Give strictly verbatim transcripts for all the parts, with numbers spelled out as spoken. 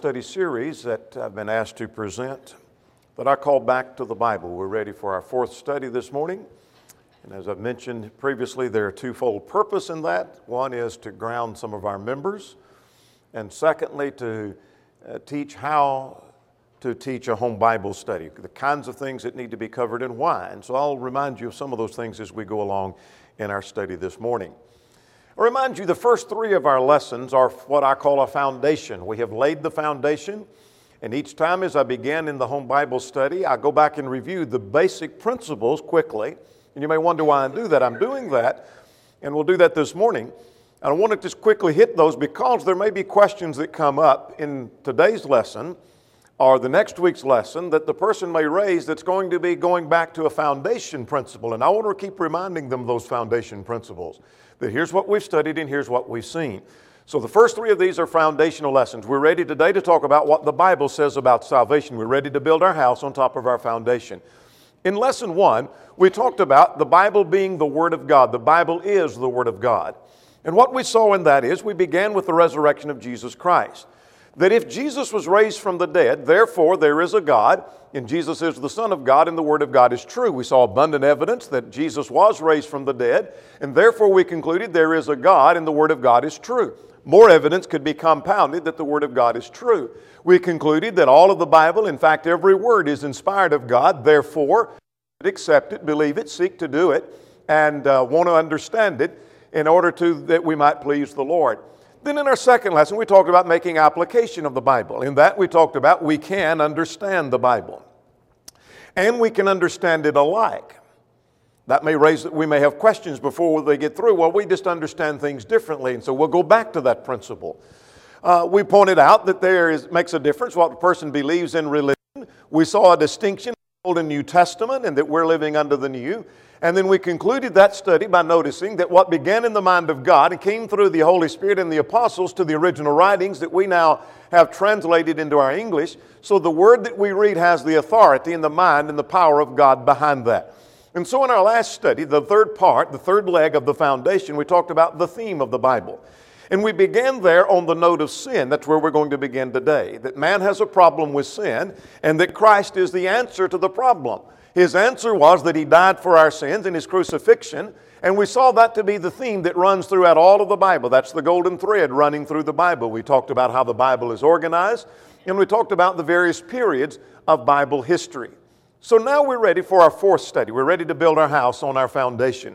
study series that I've been asked to present that I call Back to the Bible. We're ready for our fourth study this morning. And as I've mentioned previously, there are twofold purpose in that. One is to ground some of our members, and secondly, to uh, teach how to teach a home Bible study, the kinds of things that need to be covered and why. And so I'll remind you of some of those things as we go along in our study this morning. I'll remind you the first three of our lessons are what I call a foundation. We have laid the foundation, and each time as I begin in the home Bible study, I go back and review the basic principles quickly. And you may wonder why I do that. I'm doing that, and we'll do that this morning. And I want to just quickly hit those because there may be questions that come up in today's lesson or the next week's lesson that the person may raise that's going to be going back to a foundation principle. And I want to keep reminding them of those foundation principles. That here's what we've studied and here's what we've seen. So the first three of these are foundational lessons. We're ready today to talk about what the Bible says about salvation. We're ready to build our house on top of our foundation. In lesson one, we talked about the Bible being the Word of God. The Bible is the Word of God. And what we saw in that is we began with the resurrection of Jesus Christ. That if Jesus was raised from the dead, therefore there is a God, and Jesus is the Son of God, and the Word of God is true. We saw abundant evidence that Jesus was raised from the dead, and therefore we concluded there is a God, and the Word of God is true. More evidence could be compounded that the Word of God is true. We concluded that all of the Bible, in fact every word, is inspired of God, therefore accept it, believe it, seek to do it, and uh, want to understand it in order to that we might please the Lord. Then in our second lesson, we talked about making application of the Bible. In that we talked about we can understand the Bible. And we can understand it alike. That may raise that we may have questions before they get through. Well, we just understand things differently, and so we'll go back to that principle. Uh, we pointed out that there is makes a difference what a person believes in religion. We saw a distinction in the Old and New Testament, and that we're living under the New. And then we concluded that study by noticing that what began in the mind of God and came through the Holy Spirit and the apostles to the original writings that we now have translated into our English. So the word that we read has the authority and the mind and the power of God behind that. And so in our last study, the third part, the third leg of the foundation, we talked about the theme of the Bible. And we began there on the note of sin. That's where we're going to begin today. That man has a problem with sin and that Christ is the answer to the problem. His answer was that He died for our sins in His crucifixion, and we saw that to be the theme that runs throughout all of the Bible. That's the golden thread running through the Bible. We talked about how the Bible is organized, and we talked about the various periods of Bible history. So now we're ready for our fourth study. We're ready to build our house on our foundation.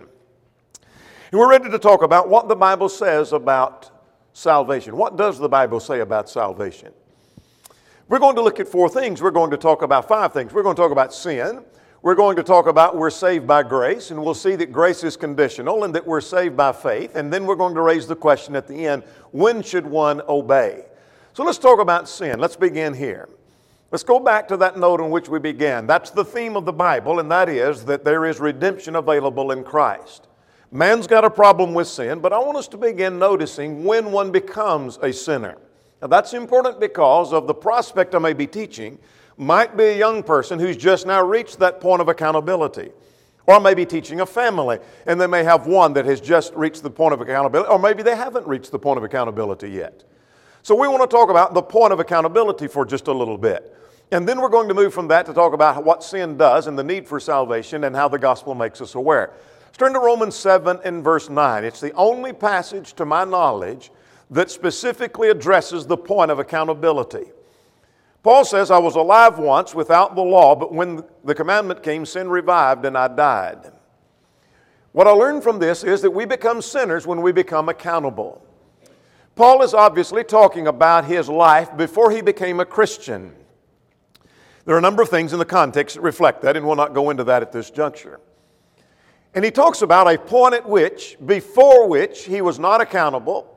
And we're ready to talk about what the Bible says about salvation. What does the Bible say about salvation? We're going to look at four things. We're going to talk about five things. We're going to talk about sin. We're going to talk about we're saved by grace, and we'll see that grace is conditional and that we're saved by faith. And then we're going to raise the question at the end, when should one obey? So let's talk about sin. Let's begin here. Let's go back to that note on which we began. That's the theme of the Bible, and that is that there is redemption available in Christ. Man's got a problem with sin, but I want us to begin noticing when one becomes a sinner. Now that's important because of the prospect I may be teaching might be a young person who's just now reached that point of accountability. Or maybe teaching a family, and they may have one that has just reached the point of accountability, or maybe they haven't reached the point of accountability yet. So we want to talk about the point of accountability for just a little bit. And then we're going to move from that to talk about what sin does and the need for salvation and how the gospel makes us aware. Let's turn to Romans seven and verse nine. It's the only passage to my knowledge that specifically addresses the point of accountability. Paul says, I was alive once without the law, but when the commandment came, sin revived and I died. What I learned from this is that we become sinners when we become accountable. Paul is obviously talking about his life before he became a Christian. There are a number of things in the context that reflect that, and we'll not go into that at this juncture. And he talks about a point at which, before which he was not accountable,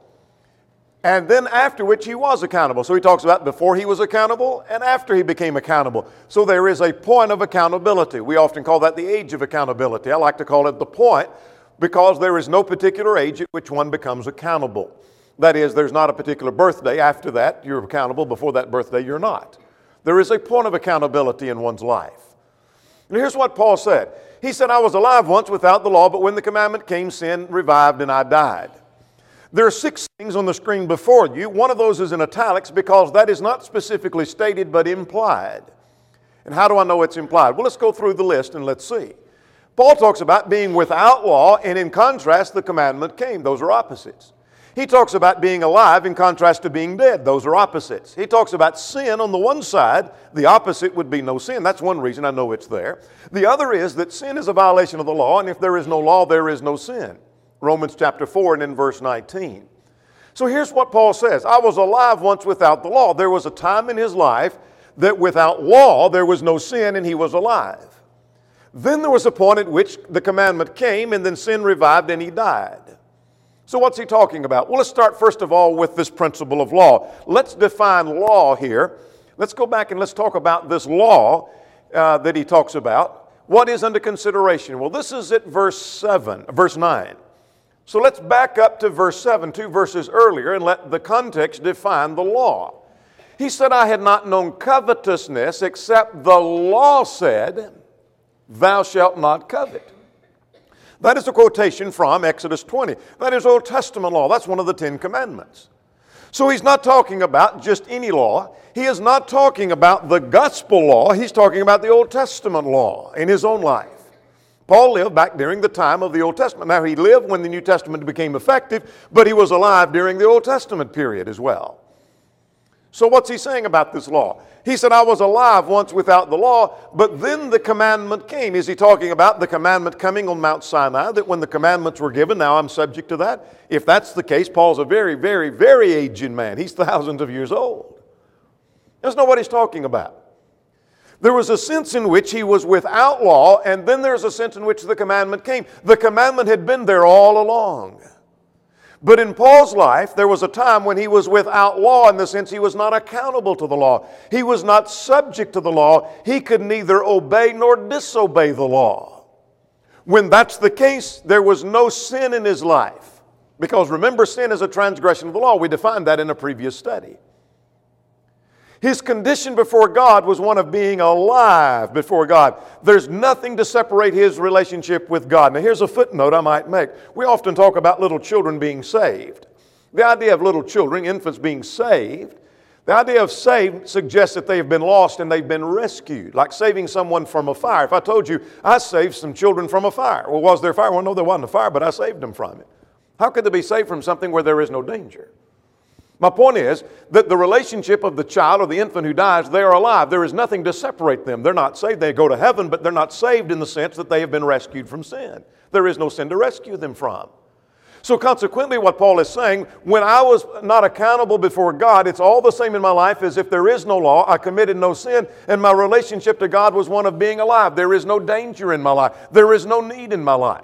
and then after which he was accountable. So he talks about before he was accountable and after he became accountable. So there is a point of accountability. We often call that the age of accountability. I like to call it the point because there is no particular age at which one becomes accountable. That is, there's not a particular birthday. After that, you're accountable. Before that birthday, you're not. There is a point of accountability in one's life. And here's what Paul said. He said, I was alive once without the law, but when the commandment came, sin revived and I died. There are six things on the screen before you. One of those is in italics because that is not specifically stated but implied. And how do I know it's implied? Well, let's go through the list and let's see. Paul talks about being without law, and in contrast, the commandment came. Those are opposites. He talks about being alive in contrast to being dead. Those are opposites. He talks about sin on the one side. The opposite would be no sin. That's one reason I know it's there. The other is that sin is a violation of the law, and if there is no law, there is no sin. Romans chapter four and in verse nineteen. So here's what Paul says. I was alive once without the law. There was a time in his life that without law there was no sin and he was alive. Then there was a point at which the commandment came and then sin revived and he died. So what's he talking about? Well, let's start first of all with this principle of law. Let's define law here. Let's go back and let's talk about this law uh, that he talks about. What is under consideration? Well, this is at verse seven, verse nine. So let's back up to verse seven, two verses earlier, and let the context define the law. He said, I had not known covetousness except the law said, thou shalt not covet. That is a quotation from Exodus twenty. That is Old Testament law. That's one of the Ten Commandments. So he's not talking about just any law. He is not talking about the gospel law. He's talking about the Old Testament law in his own life. Paul lived back during the time of the Old Testament. Now, he lived when the New Testament became effective, but he was alive during the Old Testament period as well. So what's he saying about this law? He said, I was alive once without the law, but then the commandment came. Is he talking about the commandment coming on Mount Sinai, that when the commandments were given, now I'm subject to that? If that's the case, Paul's a very, very, very aged man. He's thousands of years old. That's not what he's talking about. There was a sense in which he was without law, and then there's a sense in which the commandment came. The commandment had been there all along. But in Paul's life, there was a time when he was without law in the sense he was not accountable to the law. He was not subject to the law. He could neither obey nor disobey the law. When that's the case, there was no sin in his life. Because remember, sin is a transgression of the law. We defined that in a previous study. His condition before God was one of being alive before God. There's nothing to separate his relationship with God. Now here's a footnote I might make. We often talk about little children being saved. The idea of little children, infants being saved, the idea of saved suggests that they have been lost and they've been rescued, like saving someone from a fire. If I told you, I saved some children from a fire. Well, was there fire? Well, no, there wasn't a fire, but I saved them from it. How could they be saved from something where there is no danger? My point is that the relationship of the child or the infant who dies, they are alive. There is nothing to separate them. They're not saved. They go to heaven, but they're not saved in the sense that they have been rescued from sin. There is no sin to rescue them from. So consequently, what Paul is saying, when I was not accountable before God, it's all the same in my life as if there is no law, I committed no sin, and my relationship to God was one of being alive. There is no danger in my life. There is no need in my life.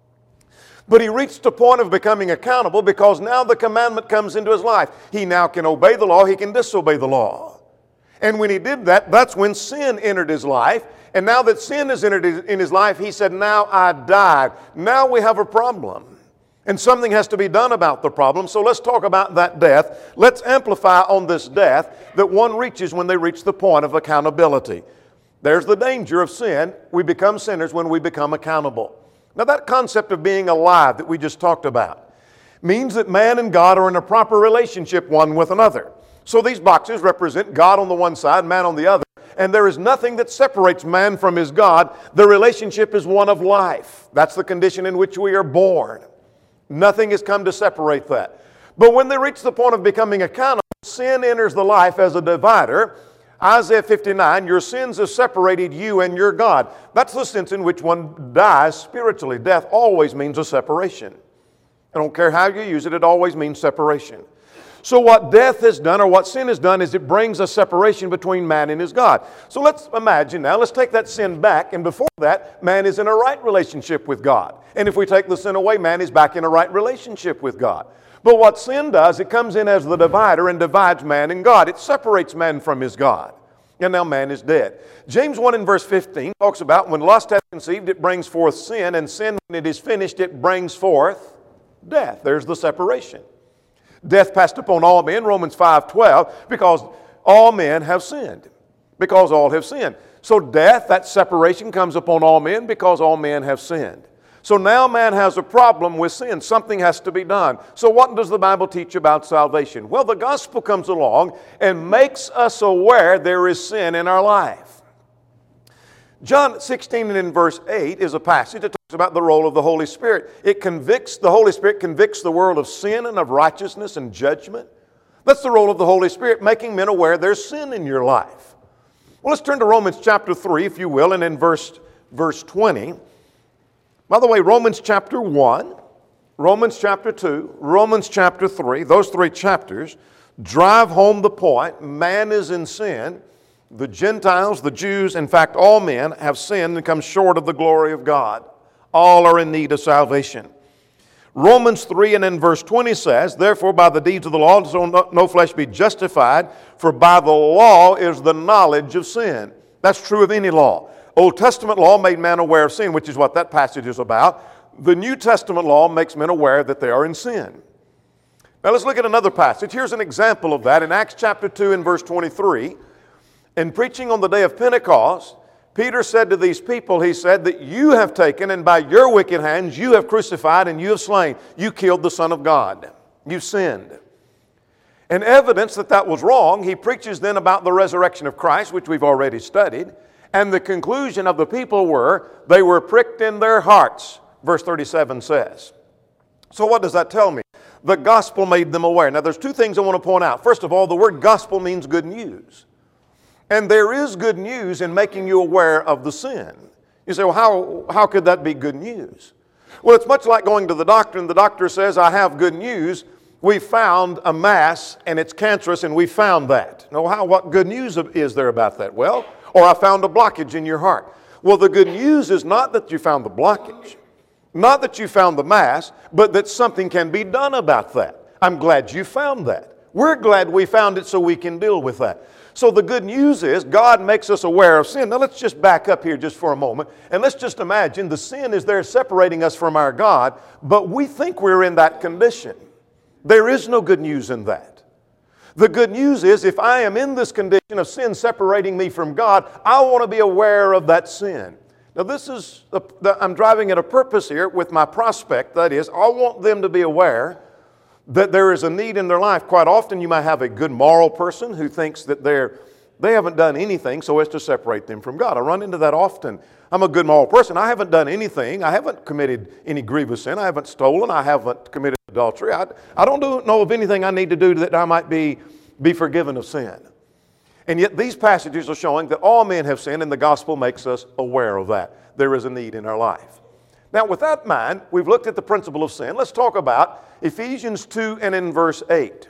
But he reached a point of becoming accountable because now the commandment comes into his life. He now can obey the law, he can disobey the law. And when he did that, that's when sin entered his life. And now that sin has entered in his life, he said, now I died. Now we have a problem. And something has to be done about the problem. So let's talk about that death. Let's amplify on this death that one reaches when they reach the point of accountability. There's the danger of sin. We become sinners when we become accountable. Now that concept of being alive that we just talked about means that man and God are in a proper relationship one with another. So these boxes represent God on the one side, man on the other, and there is nothing that separates man from his God. The relationship is one of life. That's the condition in which we are born. Nothing has come to separate that. But when they reach the point of becoming accountable, sin enters the life as a divider. Isaiah fifty-nine, your sins have separated you and your God. That's the sense in which one dies spiritually. Death always means a separation. I don't care how you use it, it always means separation. So what death has done, or what sin has done, is it brings a separation between man and his God. So let's imagine now, let's take that sin back, and before that, man is in a right relationship with God. And if we take the sin away, man is back in a right relationship with God. But what sin does, it comes in as the divider and divides man and God. It separates man from his God. And now man is dead. James one in verse fifteen talks about when lust hath conceived, it brings forth sin, and sin, when it is finished, it brings forth death. There's the separation. Death passed upon all men, Romans five twelve, because all men have sinned. Because all have sinned. So death, that separation, comes upon all men because all men have sinned. So now man has a problem with sin. Something has to be done. So what does the Bible teach about salvation? Well, the gospel comes along and makes us aware there is sin in our life. John sixteen and in verse eight is a passage that talks about the role of the Holy Spirit. It convicts, the Holy Spirit convicts the world of sin and of righteousness and judgment. That's the role of the Holy Spirit, making men aware there's sin in your life. Well, let's turn to Romans chapter three, if you will, and in verse, verse twenty. By the way, Romans chapter one, Romans chapter two, Romans chapter three, those three chapters drive home the point. Man is in sin. The Gentiles, the Jews, in fact, all men have sinned and come short of the glory of God. All are in need of salvation. Romans three and in verse twenty says, therefore by the deeds of the law, so no, no flesh be justified, for by the law is the knowledge of sin. That's true of any law. Old Testament law made man aware of sin, which is what that passage is about. The New Testament law makes men aware that they are in sin. Now let's look at another passage. Here's an example of that in Acts chapter two and verse twenty-three. In preaching on the day of Pentecost, Peter said to these people, he said, that you have taken and by your wicked hands you have crucified and you have slain. You killed the Son of God. You sinned. In evidence that that was wrong, he preaches then about the resurrection of Christ, which we've already studied. And the conclusion of the people were, they were pricked in their hearts, verse thirty-seven says. So what does that tell me? The gospel made them aware. Now there's two things I want to point out. First of all, the word gospel means good news. And there is good news in making you aware of the sin. You say, well, how, how could that be good news? Well, it's much like going to the doctor and the doctor says, I have good news. We found a mass and it's cancerous and we found that. Now, how, what good news is there about that? Well, or I found a blockage in your heart. Well, the good news is not that you found the blockage, not that you found the mass, but that something can be done about that. I'm glad you found that. We're glad we found it so we can deal with that. So the good news is God makes us aware of sin. Now let's just back up here just for a moment and let's just imagine the sin is there separating us from our God, but we think we're in that condition. There is no good news in that. The good news is if I am in this condition of sin separating me from God, I want to be aware of that sin. Now this is, a, I'm driving at a purpose here with my prospect. That is, I want them to be aware that there is a need in their life. Quite often you might have a good moral person who thinks that they're, they haven't done anything so as to separate them from God. I run into that often. I'm a good moral person. I haven't done anything. I haven't committed any grievous sin. I haven't stolen. I haven't committed adultery. I, I don't do, know of anything I need to do that I might be, be forgiven of sin. And yet these passages are showing that all men have sinned and the gospel makes us aware of that. There is a need in our life. Now with that in mind, we've looked at the principle of sin. Let's talk about Ephesians two and in verse eight.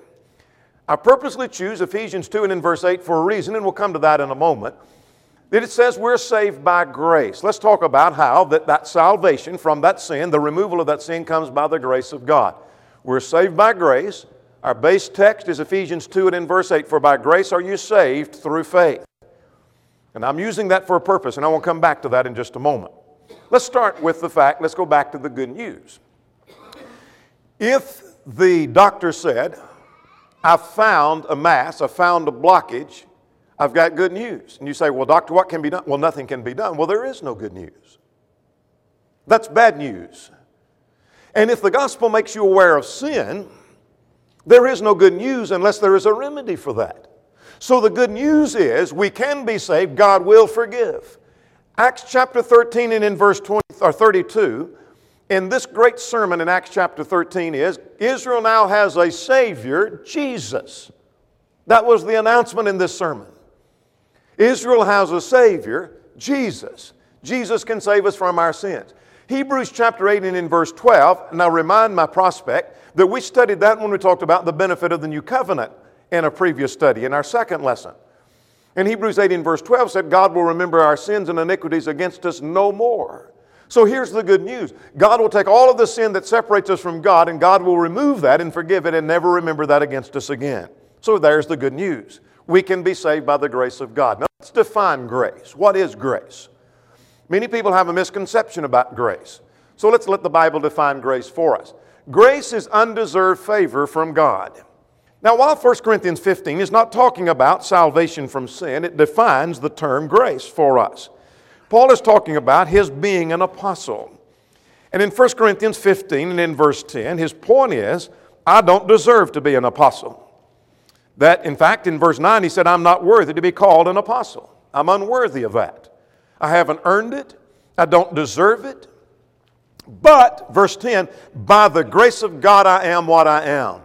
I purposely choose Ephesians two and in verse eight for a reason, and we'll come to that in a moment. That it says we're saved by grace. Let's talk about how that, that salvation from that sin, the removal of that sin, comes by the grace of God. We're saved by grace. Our base text is Ephesians two and in verse eight. For by grace are you saved through faith. And I'm using that for a purpose, and I will come back to that in just a moment. Let's start with the fact, let's go back to the good news. If the doctor said, I found a mass, I found a blockage, I've got good news. And you say, well, doctor, what can be done? Well, nothing can be done. Well, there is no good news. That's bad news. And if the gospel makes you aware of sin, there is no good news unless there is a remedy for that. So the good news is we can be saved, God will forgive. Acts chapter thirteen and in verse twenty, or thirty-two, in this great sermon in Acts chapter thirteen is, Israel now has a Savior, Jesus. That was the announcement in this sermon. Israel has a Savior, Jesus. Jesus can save us from our sins. Hebrews chapter eight and in verse twelve, now remind my prospect that we studied that when we talked about the benefit of the new covenant in a previous study, in our second lesson. And Hebrews eight in verse twelve said, God will remember our sins and iniquities against us no more. So here's the good news. God will take all of the sin that separates us from God and God will remove that and forgive it and never remember that against us again. So there's the good news. We can be saved by the grace of God. Now let's define grace. What is grace? Many people have a misconception about grace. So let's let the Bible define grace for us. Grace is undeserved favor from God. Now, while First Corinthians fifteen is not talking about salvation from sin, it defines the term grace for us. Paul is talking about his being an apostle. And in First Corinthians fifteen and in verse ten, his point is, I don't deserve to be an apostle. That, in fact, in verse nine, he said, I'm not worthy to be called an apostle. I'm unworthy of that. I haven't earned it. I don't deserve it. But, verse ten, by the grace of God I am what I am.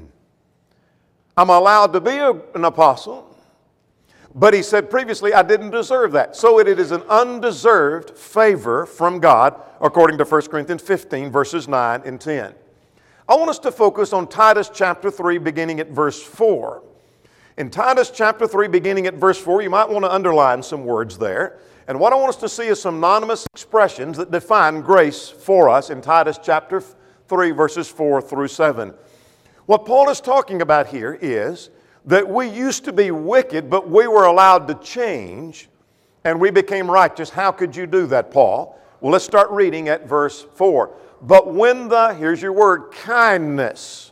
I'm allowed to be a, an apostle. But he said previously, I didn't deserve that. So it is an undeserved favor from God, according to First Corinthians fifteen, verses nine and ten. I want us to focus on Titus chapter three, beginning at verse four. In Titus chapter three, beginning at verse four, you might want to underline some words there. And what I want us to see is some anonymous expressions that define grace for us in Titus chapter three, verses four through seven. What Paul is talking about here is that we used to be wicked, but we were allowed to change, and we became righteous. How could you do that, Paul? Well, let's start reading at verse four. But when the, here's your word, kindness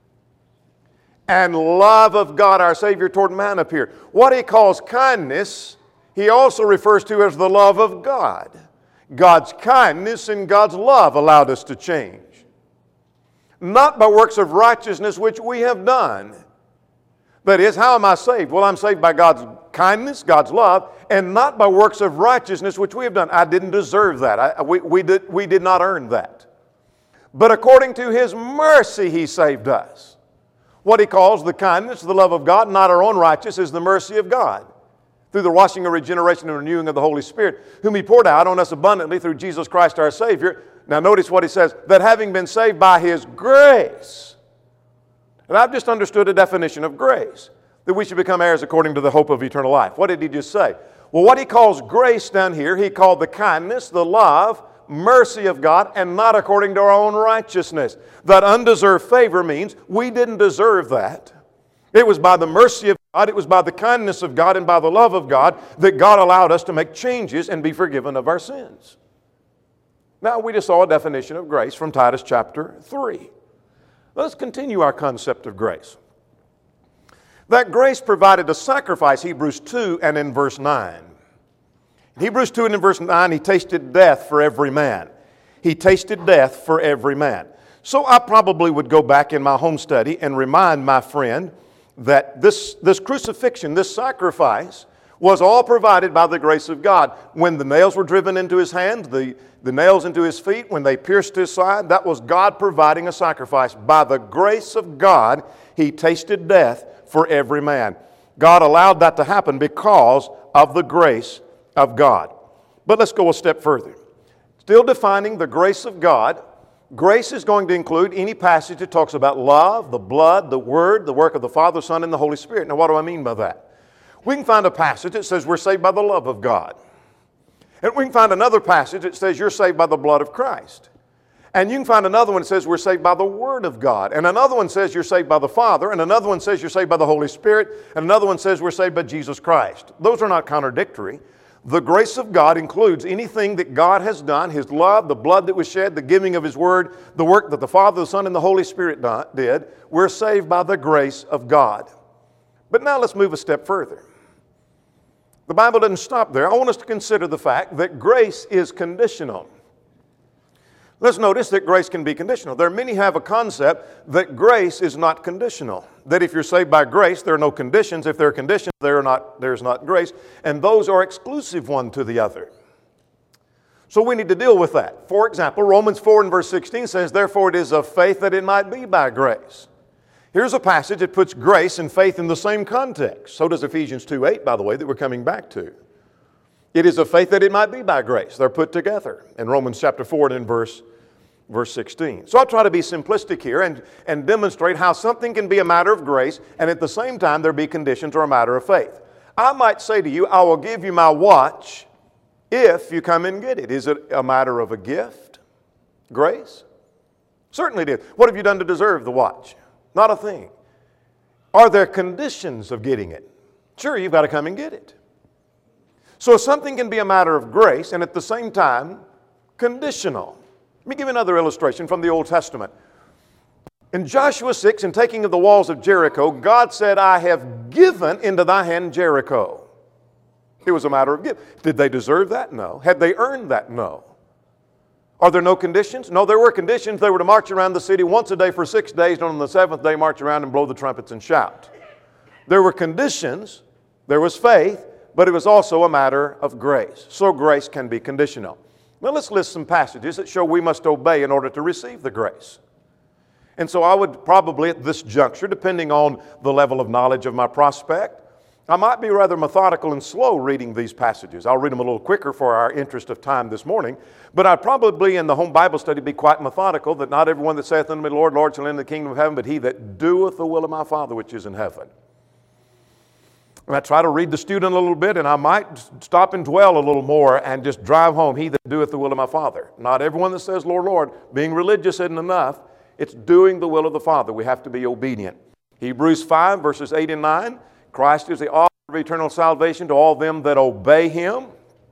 and love of God our Savior toward man appeared. What he calls kindness, he also refers to as the love of God. God's kindness and God's love allowed us to change. Not by works of righteousness which we have done. That is, how am I saved? Well, I'm saved by God's kindness, God's love, and not by works of righteousness which we have done. I didn't deserve that. I, we, we, did, we did not earn that. But according to His mercy, He saved us. What He calls the kindness, the love of God, not our own righteousness, is the mercy of God. Through the washing of regeneration and renewing of the Holy Spirit, whom He poured out on us abundantly through Jesus Christ our Savior. Now notice what He says, that having been saved by His grace. And I've just understood a definition of grace, that we should become heirs according to the hope of eternal life. What did He just say? Well, what He calls grace down here, He called the kindness, the love, mercy of God, and not according to our own righteousness. That undeserved favor means we didn't deserve that. It was by the mercy of God, it was by the kindness of God and by the love of God that God allowed us to make changes and be forgiven of our sins. Now, we just saw a definition of grace from Titus chapter three. Let's continue our concept of grace. That grace provided a sacrifice, Hebrews two and in verse nine. In Hebrews two and in verse nine, He tasted death for every man. He tasted death for every man. So I probably would go back in my home study and remind my friend that this, this crucifixion, this sacrifice, was all provided by the grace of God. When the nails were driven into His hands, the, the nails into His feet, when they pierced His side, that was God providing a sacrifice. By the grace of God, He tasted death for every man. God allowed that to happen because of the grace of God. But let's go a step further. Still defining the grace of God, grace is going to include any passage that talks about love, the blood, the Word, the work of the Father, Son, and the Holy Spirit. Now, what do I mean by that? We can find a passage that says we're saved by the love of God. And we can find another passage that says you're saved by the blood of Christ. And you can find another one that says we're saved by the Word of God. And another one says you're saved by the Father. And another one says you're saved by the Holy Spirit. And another one says we're saved by Jesus Christ. Those are not contradictory. The grace of God includes anything that God has done, His love, the blood that was shed, the giving of His Word, the work that the Father, the Son, and the Holy Spirit did. We're saved by the grace of God. But now let's move a step further. The Bible doesn't stop there. I want us to consider the fact that grace is conditional. Let's notice that grace can be conditional. There are many who have a concept that grace is not conditional. That if you're saved by grace, there are no conditions. If there are conditions, there are not, there's not grace. And those are exclusive one to the other. So we need to deal with that. For example, Romans four and verse sixteen says, therefore it is of faith that it might be by grace. Here's a passage that puts grace and faith in the same context. So does Ephesians two eight, by the way, that we're coming back to. It is of faith that it might be by grace. They're put together in Romans chapter four and in verse, verse sixteen. So I'll try to be simplistic here and, and demonstrate how something can be a matter of grace and at the same time there be conditions or a matter of faith. I might say to you, I will give you my watch if you come and get it. Is it a matter of a gift? Grace? Certainly it is. What have you done to deserve the watch? Not a thing. Are there conditions of getting it? Sure, you've got to come and get it. So something can be a matter of grace and at the same time conditional. Let me give you another illustration from the Old Testament. In Joshua six, in taking of the walls of Jericho, God said, I have given into thy hand Jericho. It was a matter of gift. Did they deserve that? No. Had they earned that? No. Are there no conditions? No, there were conditions. They were to march around the city once a day for six days, and on the seventh day march around and blow the trumpets and shout. There were conditions, there was faith, but it was also a matter of grace. So grace can be conditional. Now let's list some passages that show we must obey in order to receive the grace. And so I would probably at this juncture, depending on the level of knowledge of my prospect, I might be rather methodical and slow reading these passages. I'll read them a little quicker for our interest of time this morning, but I'd probably in the home Bible study be quite methodical, that not everyone that saith unto me, Lord, Lord, shall enter the kingdom of heaven, but he that doeth the will of my Father which is in heaven. And I try to read the student a little bit, and I might stop and dwell a little more and just drive home, he that doeth the will of my Father. Not everyone that says, Lord, Lord, being religious isn't enough. It's doing the will of the Father. We have to be obedient. Hebrews five, verses eight and nine, Christ is the author of eternal salvation to all them that obey him.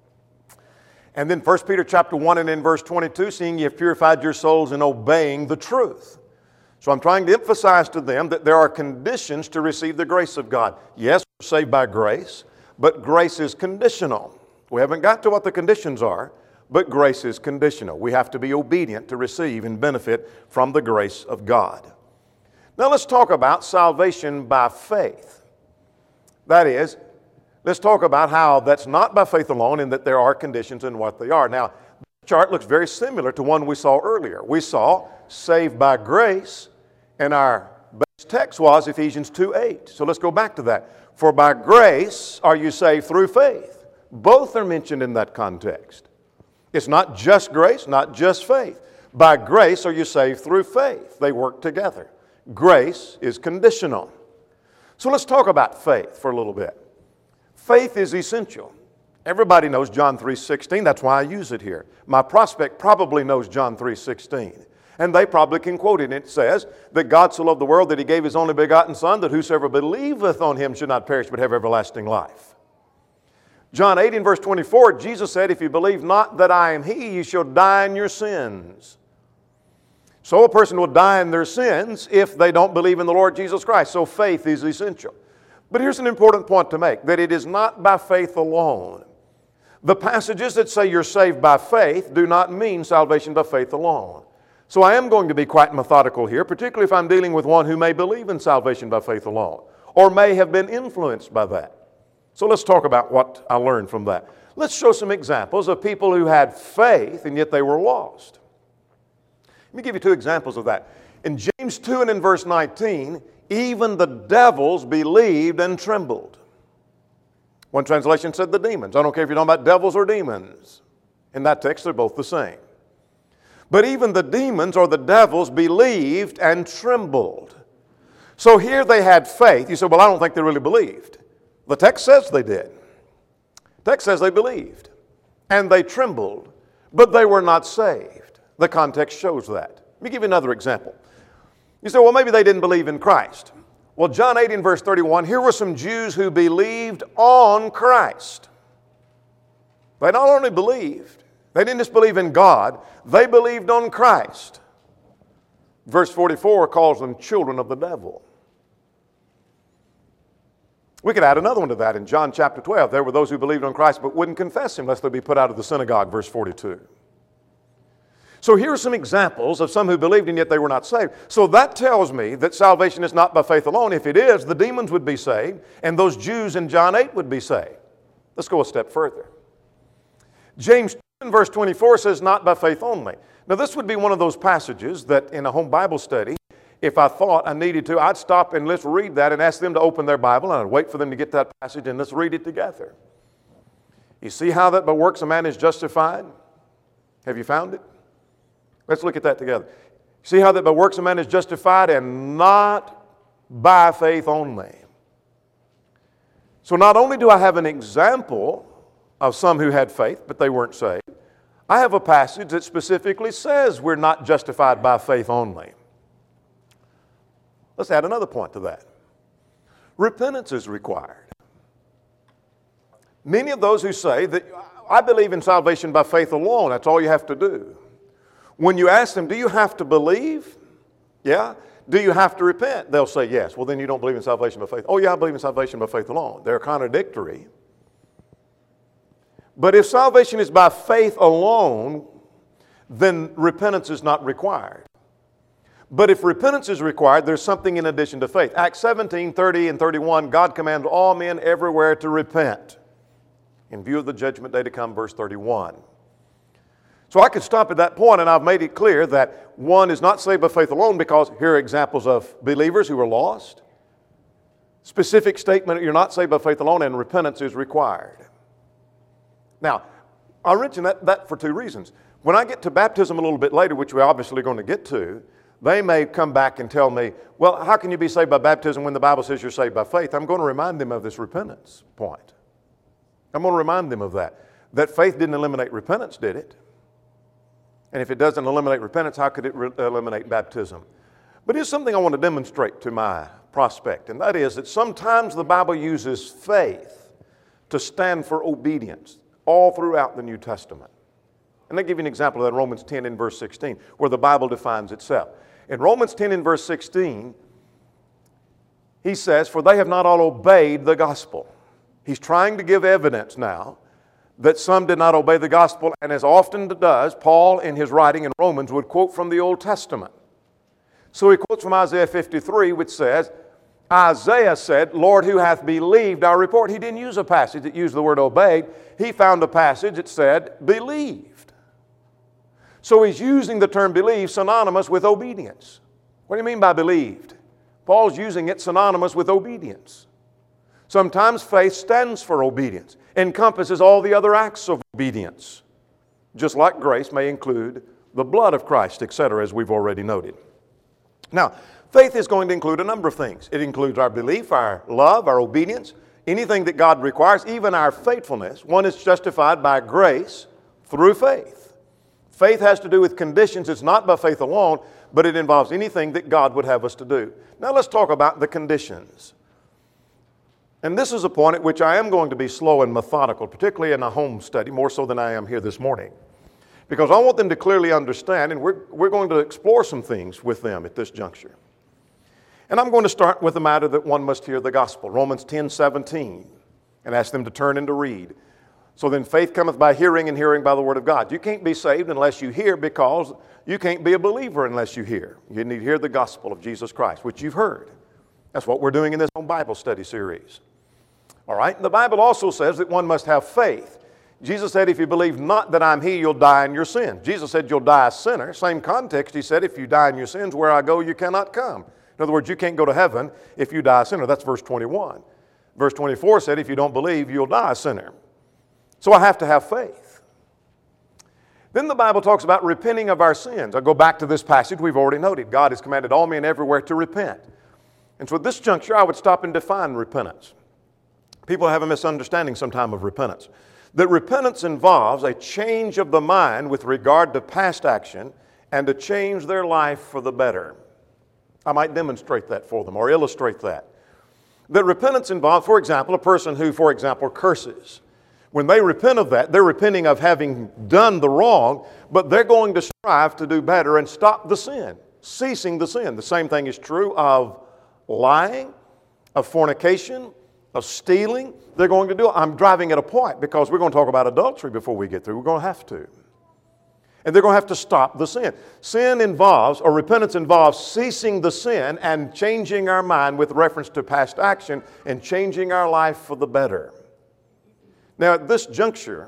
And then First Peter chapter one and in verse twenty-two, seeing ye have purified your souls in obeying the truth. So I'm trying to emphasize to them that there are conditions to receive the grace of God. Yes, we're saved by grace, but grace is conditional. We haven't got to what the conditions are, but grace is conditional. We have to be obedient to receive and benefit from the grace of God. Now let's talk about salvation by faith. That is, let's talk about how that's not by faith alone and that there are conditions and what they are. Now, the chart looks very similar to one we saw earlier. We saw saved by grace, and our base text was Ephesians two eight. So let's go back to that. For by grace are you saved through faith. Both are mentioned in that context. It's not just grace, not just faith. By grace are you saved through faith. They work together. Grace is conditional. So let's talk about faith for a little bit. Faith is essential. Everybody knows John three sixteen. That's why I use it here. My prospect probably knows John three sixteen. And they probably can quote it. It says that God so loved the world that he gave his only begotten Son, that whosoever believeth on him should not perish but have everlasting life. John eight and verse twenty-four, Jesus said, if you believe not that I am he, you shall die in your sins. So a person will die in their sins if they don't believe in the Lord Jesus Christ. So faith is essential. But here's an important point to make, that it is not by faith alone. The passages that say you're saved by faith do not mean salvation by faith alone. So I am going to be quite methodical here, particularly if I'm dealing with one who may believe in salvation by faith alone, or may have been influenced by that. So let's talk about what I learned from that. Let's show some examples of people who had faith and yet they were lost. Let me give you two examples of that. In James two and in verse nineteen, even the devils believed and trembled. One translation said the demons. I don't care if you're talking about devils or demons. In that text, they're both the same. But even the demons or the devils believed and trembled. So here they had faith. You say, well, I don't think they really believed. The text says they did. The text says they believed. And they trembled, but they were not saved. The context shows that. Let me give you another example. You say, well, maybe they didn't believe in Christ. Well, John eight and verse thirty-one, here were some Jews who believed on Christ. They not only believed, they didn't just believe in God, they believed on Christ. Verse forty-four calls them children of the devil. We could add another one to that in John chapter twelve. There were those who believed on Christ but wouldn't confess him lest they be put out of the synagogue, verse forty-two. So here are some examples of some who believed and yet they were not saved. So that tells me that salvation is not by faith alone. If it is, the demons would be saved and those Jews in John eight would be saved. Let's go a step further. James two verse twenty-four says not by faith only. Now this would be one of those passages that in a home Bible study, if I thought I needed to, I'd stop and let's read that and ask them to open their Bible and I'd wait for them to get that passage and let's read it together. You see how that by works a man is justified? Have you found it? Let's look at that together. See how that by works a man is justified and not by faith only. So not only do I have an example of some who had faith, but they weren't saved, I have a passage that specifically says we're not justified by faith only. Let's add another point to that. Repentance is required. Many of those who say that I believe in salvation by faith alone, that's all you have to do. When you ask them, do you have to believe? Yeah. Do you have to repent? They'll say yes. Well, then you don't believe in salvation by faith. Oh, yeah, I believe in salvation by faith alone. They're contradictory. But if salvation is by faith alone, then repentance is not required. But if repentance is required, there's something in addition to faith. Acts seventeen, thirty and thirty-one, God commands all men everywhere to repent in view of the judgment day to come, verse thirty-one. So I could stop at that point, and I've made it clear that one is not saved by faith alone, because here are examples of believers who are lost. Specific statement, you're not saved by faith alone, and repentance is required. Now, I mention that, that for two reasons. When I get to baptism a little bit later, which we're obviously going to get to, they may come back and tell me, well, how can you be saved by baptism when the Bible says you're saved by faith? I'm going to remind them of this repentance point. I'm going to remind them of that. That faith didn't eliminate repentance, did it? And if it doesn't eliminate repentance, how could it re- eliminate baptism? But here's something I want to demonstrate to my prospect, and that is that sometimes the Bible uses faith to stand for obedience all throughout the New Testament. And I'll give you an example of that in Romans ten and verse sixteen, where the Bible defines itself. In Romans ten and verse sixteen, he says, "For they have not all obeyed the gospel." He's trying to give evidence now that some did not obey the gospel, and as often does, Paul in his writing in Romans would quote from the Old Testament. So he quotes from Isaiah fifty-three, which says, Isaiah said, "Lord, who hath believed our report?" He didn't use a passage that used the word obeyed. He found a passage that said believed. So he's using the term believe synonymous with obedience. What do you mean by believed? Paul's using it synonymous with obedience. Sometimes faith stands for obedience, encompasses all the other acts of obedience, just like grace may include the blood of Christ, et cetera, as we've already noted. Now, faith is going to include a number of things. It includes our belief, our love, our obedience, anything that God requires, even our faithfulness. One is justified by grace through faith. Faith has to do with conditions. It's not by faith alone, but it involves anything that God would have us to do. Now let's talk about the conditions. And this is a point at which I am going to be slow and methodical, particularly in a home study, more so than I am here this morning. Because I want them to clearly understand, and we're, we're going to explore some things with them at this juncture. And I'm going to start with the matter that one must hear the gospel, Romans ten seventeen, and ask them to turn and to read. So then faith cometh by hearing, and hearing by the word of God. You can't be saved unless you hear, because you can't be a believer unless you hear. You need to hear the gospel of Jesus Christ, which you've heard. That's what we're doing in this home Bible study series. All right, the Bible also says that one must have faith. Jesus said, if you believe not that I'm He, you'll die in your sins. Jesus said you'll die a sinner. Same context, He said, if you die in your sins, where I go, you cannot come. In other words, you can't go to heaven if you die a sinner. That's verse twenty-one. Verse twenty-four said, if you don't believe, you'll die a sinner. So I have to have faith. Then the Bible talks about repenting of our sins. I'll go back to this passage we've already noted. God has commanded all men everywhere to repent. And so at this juncture, I would stop and define repentance. People have a misunderstanding sometime of repentance. That repentance involves a change of the mind with regard to past action and to change their life for the better. I might demonstrate that for them or illustrate that. That repentance involves, for example, a person who, for example, curses. When they repent of that, they're repenting of having done the wrong, but they're going to strive to do better and stop the sin, ceasing the sin. The same thing is true of lying, of fornication, of stealing. They're going to do it. I'm driving at a point because we're going to talk about adultery before we get through. We're going to have to. And they're going to have to stop the sin. Sin involves, or repentance involves, ceasing the sin and changing our mind with reference to past action and changing our life for the better. Now, at this juncture,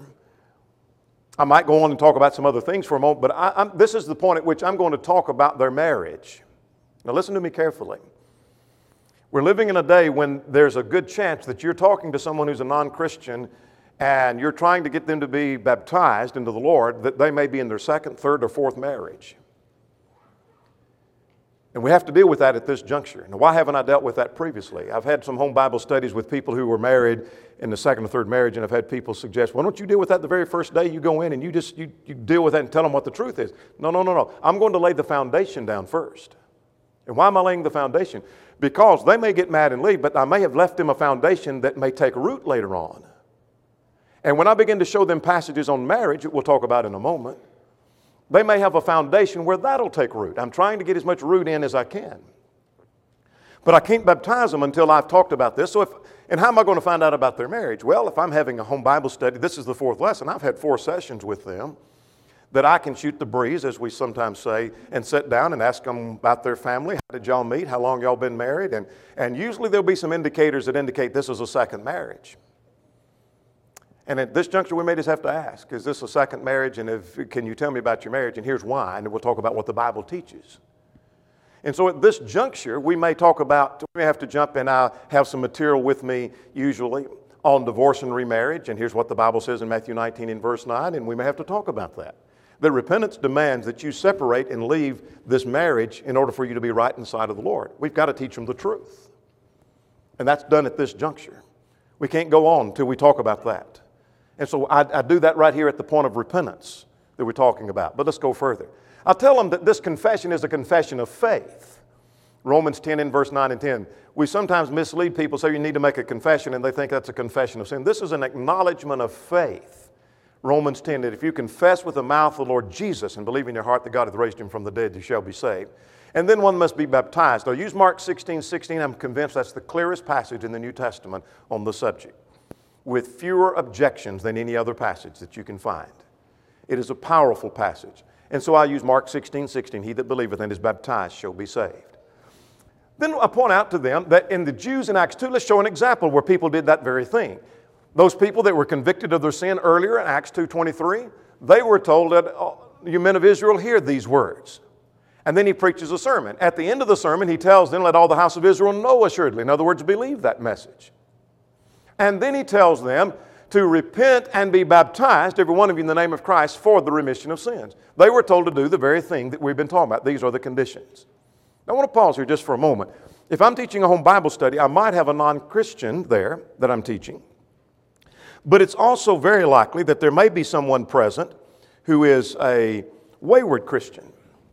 I might go on and talk about some other things for a moment, but I, I'm, this is the point at which I'm going to talk about their marriage. Now, listen to me carefully. We're living in a day when there's a good chance that you're talking to someone who's a non-Christian and you're trying to get them to be baptized into the Lord, that they may be in their second, third, or fourth marriage. And we have to deal with that at this juncture. Now, why haven't I dealt with that previously? I've had some home Bible studies with people who were married in the second or third marriage, and I've had people suggest, why don't you deal with that the very first day you go in and you just you, you deal with that and tell them what the truth is. No, no, no, no. I'm going to lay the foundation down first. And why am I laying the foundation? Because they may get mad and leave, but I may have left them a foundation that may take root later on. And when I begin to show them passages on marriage, that we'll talk about in a moment, they may have a foundation where that'll take root. I'm trying to get as much root in as I can. But I can't baptize them until I've talked about this. So if, and how am I going to find out about their marriage? Well, if I'm having a home Bible study, this is the fourth lesson. I've had four sessions with them. that I can shoot the breeze, as we sometimes say, and sit down and ask them about their family. How did y'all meet? How long y'all been married? And, and usually there'll be some indicators that indicate this is a second marriage. And at this juncture, we may just have to ask, is this a second marriage? And if, can you tell me about your marriage? And here's why. And then we'll talk about what the Bible teaches. And so at this juncture, we may talk about, we may have to jump in. I have some material with me usually on divorce and remarriage. And here's what the Bible says in Matthew nineteen and verse nine. And we may have to talk about that. That repentance demands that you separate and leave this marriage in order for you to be right in the sight of the Lord. We've got to teach them the truth. And that's done at this juncture. We can't go on until we talk about that. And so I, I do that right here at the point of repentance that we're talking about. But let's go further. I'll tell them that this confession is a confession of faith. Romans ten and verse nine and ten. We sometimes mislead people, say you need to make a confession, and they think that's a confession of sin. This is an acknowledgement of faith. Romans ten, that if you confess with the mouth the Lord Jesus and believe in your heart that God hath raised him from the dead, you shall be saved. And then one must be baptized. I'll use Mark sixteen sixteen. I'm convinced that's the clearest passage in the New Testament on the subject, with fewer objections than any other passage that you can find. It is a powerful passage. And so I use Mark sixteen sixteen. He that believeth and is baptized shall be saved. Then I point out to them that in the Jews in Acts two, let's show an example where people did that very thing. Those people that were convicted of their sin earlier in Acts two twenty-three, they were told that, oh, you men of Israel, hear these words. And then he preaches a sermon. At the end of the sermon, he tells them, let all the house of Israel know assuredly. In other words, believe that message. And then he tells them to repent and be baptized, every one of you in the name of Christ, for the remission of sins. They were told to do the very thing that we've been talking about. These are the conditions. Now, I want to pause here just for a moment. If I'm teaching a home Bible study, I might have a non-Christian there that I'm teaching. But it's also very likely that there may be someone present who is a wayward Christian.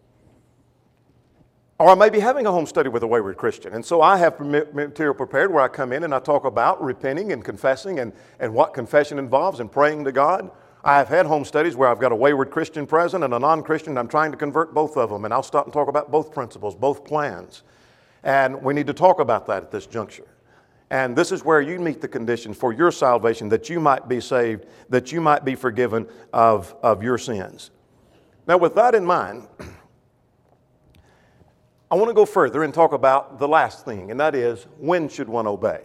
Or I may be having a home study with a wayward Christian. And so I have material prepared where I come in and I talk about repenting and confessing and, and what confession involves and praying to God. I have had home studies where I've got a wayward Christian present and a non-Christian, and I'm trying to convert both of them. And I'll stop and talk about both principles, both plans. And we need to talk about that at this juncture. And this is where you meet the conditions for your salvation, that you might be saved, that you might be forgiven of, of your sins. Now, with that in mind, I want to go further and talk about the last thing, and that is, when should one obey?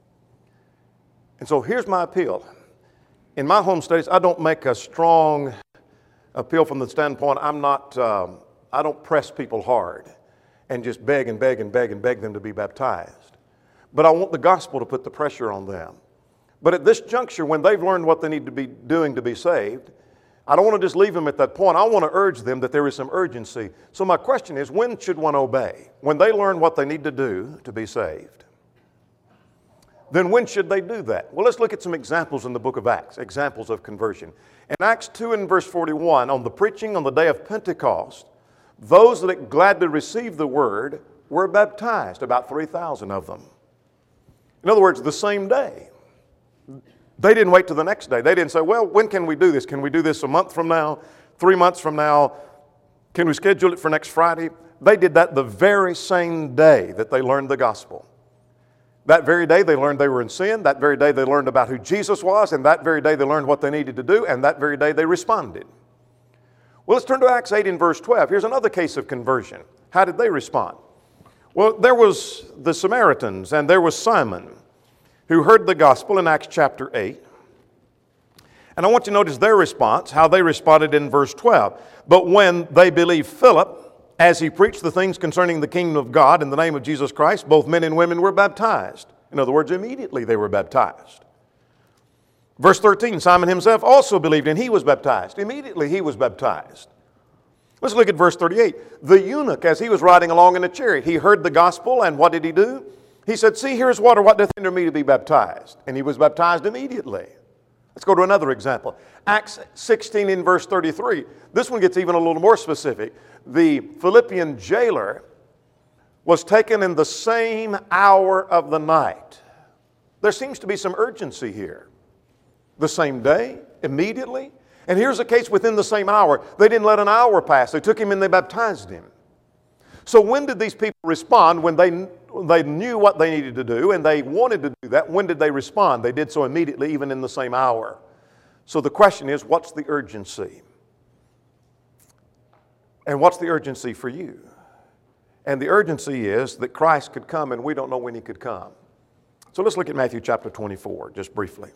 And so here's my appeal. In my home studies, I don't make a strong appeal from the standpoint, I'm not, um, I don't press people hard and just beg and beg and beg and beg them to be baptized. But I want the gospel to put the pressure on them. But at this juncture, when they've learned what they need to be doing to be saved, I don't want to just leave them at that point. I want to urge them that there is some urgency. So my question is, when should one obey? When they learn what they need to do to be saved. Then when should they do that? Well, let's look at some examples in the book of Acts, examples of conversion. In Acts two and verse forty-one, on the preaching on the day of Pentecost, those that gladly received the word were baptized, about three thousand of them. In other words, the same day. They didn't wait till the next day. They didn't say, well, when can we do this? Can we do this a month from now, three months from now? Can we schedule it for next Friday? They did that the very same day that they learned the gospel. That very day they learned they were in sin. That very day they learned about who Jesus was. And that very day they learned what they needed to do. And that very day they responded. Well, let's turn to Acts eight and verse twelve. Here's another case of conversion. How did they respond? Well, there was the Samaritans and there was Simon who heard the gospel in Acts chapter eight. And I want you to notice their response, how they responded in verse twelve. But when they believed Philip, as he preached the things concerning the kingdom of God in the name of Jesus Christ, both men and women were baptized. In other words, immediately they were baptized. Verse thirteen, Simon himself also believed and he was baptized. Immediately he was baptized. Let's look at verse thirty-eight. The eunuch, as he was riding along in a chariot, he heard the gospel, and what did he do? He said, see, here's water, what doth hinder me to be baptized? And he was baptized immediately. Let's go to another example. Acts sixteen in verse thirty-three. This one gets even a little more specific. The Philippian jailer was taken in the same hour of the night. There seems to be some urgency here. The same day, immediately. And here's a case within the same hour. They didn't let an hour pass. They took him and they baptized him. So when did these people respond? When they, they knew what they needed to do and they wanted to do that, when did they respond? They did so immediately, even in the same hour. So the question is, what's the urgency? And what's the urgency for you? And the urgency is that Christ could come, and we don't know when he could come. So let's look at Matthew chapter twenty-four, just briefly.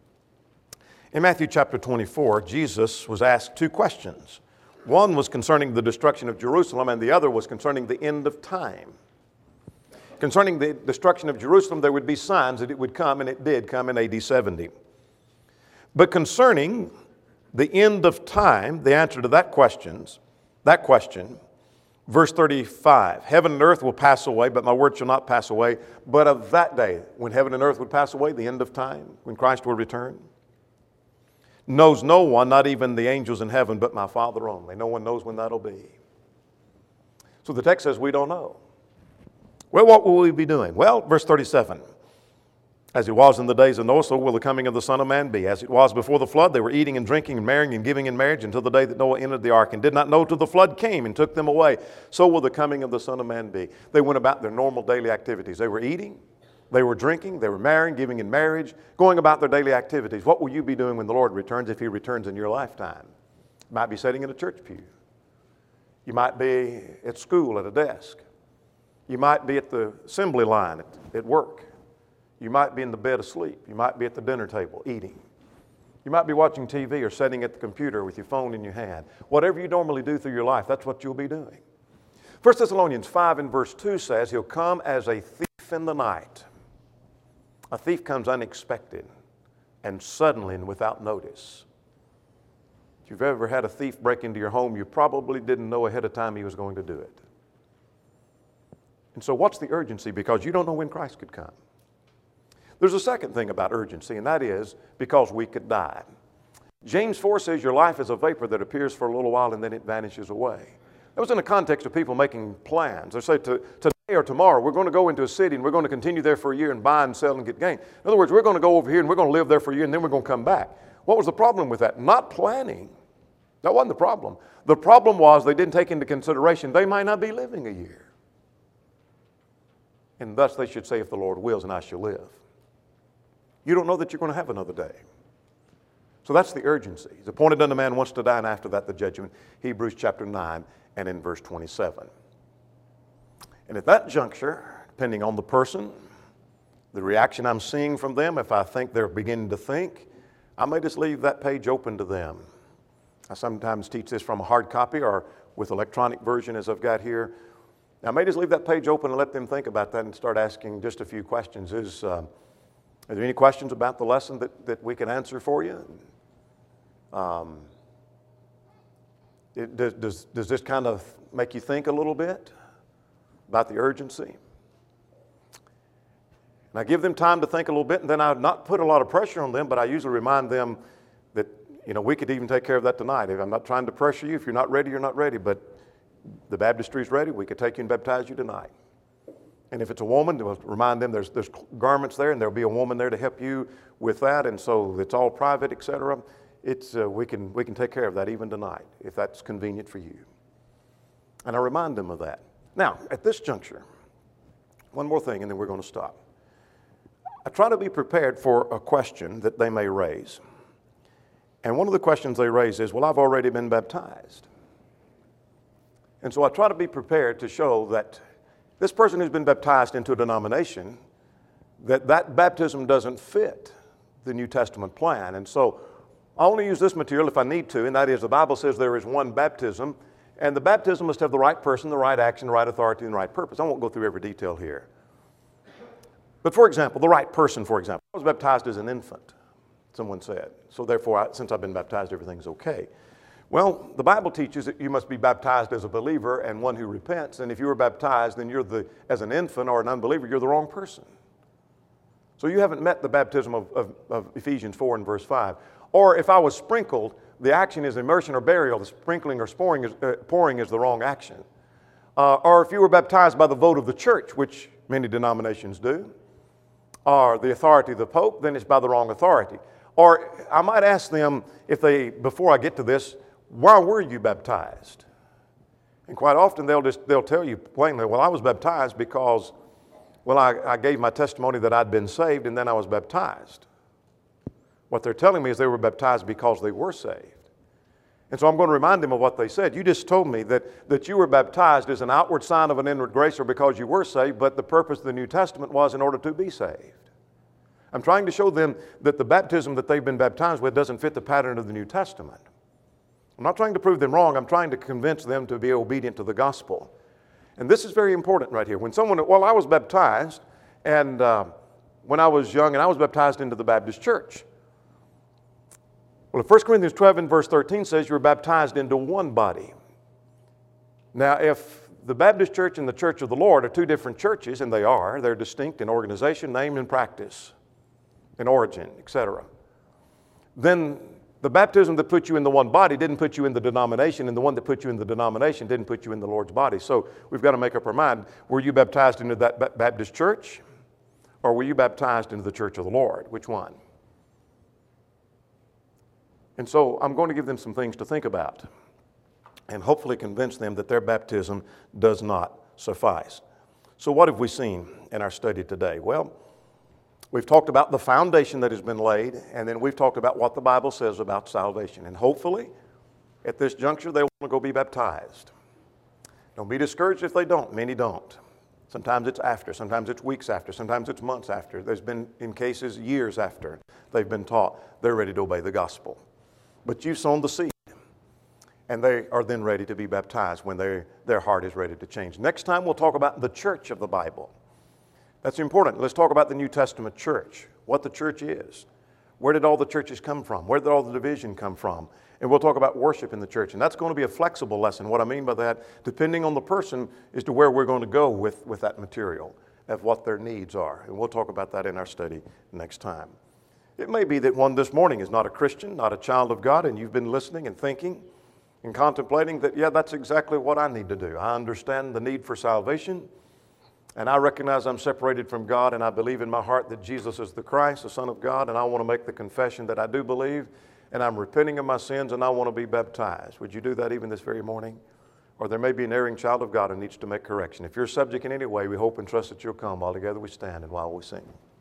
In Matthew chapter twenty-four, Jesus was asked two questions. One was concerning the destruction of Jerusalem, and the other was concerning the end of time. Concerning the destruction of Jerusalem, there would be signs that it would come, and it did come in A D seventy. But concerning the end of time, the answer to that questions, that question, verse thirty-five, heaven and earth will pass away, but my word shall not pass away. But of that day, when heaven and earth would pass away, the end of time, when Christ will return, knows no one, not even the angels in heaven, but my Father only. No one knows when that'll be. So the text says we don't know. Well, what will we be doing? Well, verse thirty-seven, as it was in the days of Noah, so will the coming of the Son of Man be. As it was before the flood, they were eating and drinking and marrying and giving in marriage until the day that Noah entered the ark, and did not know till the flood came and took them away. So will the coming of the Son of Man be. They went about their normal daily activities. They were eating, they were drinking, they were marrying, giving in marriage, going about their daily activities. What will you be doing when the Lord returns, if he returns in your lifetime? You might be sitting in a church pew. You might be at school at a desk. You might be at the assembly line at, at work. You might be in the bed asleep. You might be at the dinner table eating. You might be watching T V or sitting at the computer with your phone in your hand. Whatever you normally do through your life, that's what you'll be doing. First Thessalonians five and verse two says, he'll come as a thief in the night. A thief comes unexpected and suddenly and without notice. If you've ever had a thief break into your home, you probably didn't know ahead of time he was going to do it. And so what's the urgency? Because you don't know when Christ could come. There's a second thing about urgency, and that is because we could die. James four says your life is a vapor that appears for a little while and then it vanishes away. That was in the context of people making plans. They say to, today or tomorrow we're going to go into a city and we're going to continue there for a year and buy and sell and get gain. In other words, we're going to go over here and we're going to live there for a year and then we're going to come back. What was the problem with that? Not planning. That wasn't the problem. The problem was they didn't take into consideration they might not be living a year. And thus they should say, if the Lord wills, and I shall live. You don't know that you're going to have another day. So that's the urgency. He's appointed unto man once to die, and after that the judgment. Hebrews chapter nine and in verse twenty-seven. And at that juncture, depending on the person, the reaction I'm seeing from them, if I think they're beginning to think, I may just leave that page open to them. I sometimes teach this from a hard copy or with electronic version as I've got here. Now, I may just leave that page open and let them think about that and start asking just a few questions. Is, uh, are there any questions about the lesson that, that we can answer for you? Um, it, does, does, does this kind of make you think a little bit about the urgency? And I give them time to think a little bit, and then I not put a lot of pressure on them, but I usually remind them that, you know, we could even take care of that tonight. If I'm not trying to pressure you. If you're not ready, you're not ready. But the baptistry is ready. We could take you and baptize you tonight. And if it's a woman, we'll remind them there's, there's garments there, and there'll be a woman there to help you with that. And so it's all private, et cetera. It's, uh, we, can, we can take care of that even tonight, if that's convenient for you. And I remind them of that. Now, at this juncture, one more thing, and then we're going to stop. I try to be prepared for a question that they may raise. And one of the questions they raise is, well, I've already been baptized. And so I try to be prepared to show that this person who's been baptized into a denomination, that that baptism doesn't fit the New Testament plan. And so I only use this material if I need to, and that is the Bible says there is one baptism, and the baptism must have the right person, the right action, the right authority, and the right purpose. I won't go through every detail here. But for example, the right person, for example. I was baptized as an infant, someone said. So therefore, I, since I've been baptized, everything's okay. Well, the Bible teaches that you must be baptized as a believer and one who repents. And if you were baptized, then you're the, as an infant or an unbeliever, you're the wrong person. So you haven't met the baptism of, of, of Ephesians four and verse five. Or if I was sprinkled, the action is immersion or burial. The sprinkling or pouring is, uh, pouring is the wrong action. Uh, or if you were baptized by the vote of the church, which many denominations do, or the authority of the Pope, then it's by the wrong authority. Or I might ask them, if they, before I get to this, why were you baptized? And quite often they'll just they'll tell you plainly, well, I was baptized because, well, I, I gave my testimony that I'd been saved and then I was baptized. What they're telling me is they were baptized because they were saved. And so I'm going to remind them of what they said. You just told me that, that you were baptized as an outward sign of an inward grace or because you were saved, but the purpose of the New Testament was in order to be saved. I'm trying to show them that the baptism that they've been baptized with doesn't fit the pattern of the New Testament. I'm not trying to prove them wrong. I'm trying to convince them to be obedient to the gospel. And this is very important right here. When someone, well, I was baptized, and uh, when I was young, and I was baptized into the Baptist church. Well, First Corinthians twelve and verse thirteen says you were baptized into one body. Now, if the Baptist church and the Church of the Lord are two different churches, and they are, they're distinct in organization, name, and practice, in origin, et cetera, then the baptism that put you in the one body didn't put you in the denomination, and the one that put you in the denomination didn't put you in the Lord's body. So we've got to make up our mind, were you baptized into that Baptist church, or were you baptized into the Church of the Lord? Which one? And so I'm going to give them some things to think about and hopefully convince them that their baptism does not suffice. So what have we seen in our study today? Well, we've talked about the foundation that has been laid, and then we've talked about what the Bible says about salvation. And hopefully, at this juncture, they want to go be baptized. Don't be discouraged if they don't. Many don't. Sometimes it's after. Sometimes it's weeks after. Sometimes it's months after. There's been, in cases, years after they've been taught. They're ready to obey the gospel. But you've sown the seed, and they are then ready to be baptized when their heart is ready to change. Next time, we'll talk about the church of the Bible. That's important. Let's talk about the New Testament church, what the church is. Where did all the churches come from? Where did all the division come from? And we'll talk about worship in the church. And that's going to be a flexible lesson. What I mean by that, depending on the person, is to where we're going to go with, with that material, of what their needs are. And we'll talk about that in our study next time. It may be that one this morning is not a Christian, not a child of God, and you've been listening and thinking and contemplating that, yeah, that's exactly what I need to do. I understand the need for salvation, and I recognize I'm separated from God, and I believe in my heart that Jesus is the Christ, the Son of God, and I want to make the confession that I do believe, and I'm repenting of my sins, and I want to be baptized. Would you do that even this very morning? Or there may be an erring child of God who needs to make correction. If you're subject in any way, we hope and trust that you'll come while together we stand and while we sing.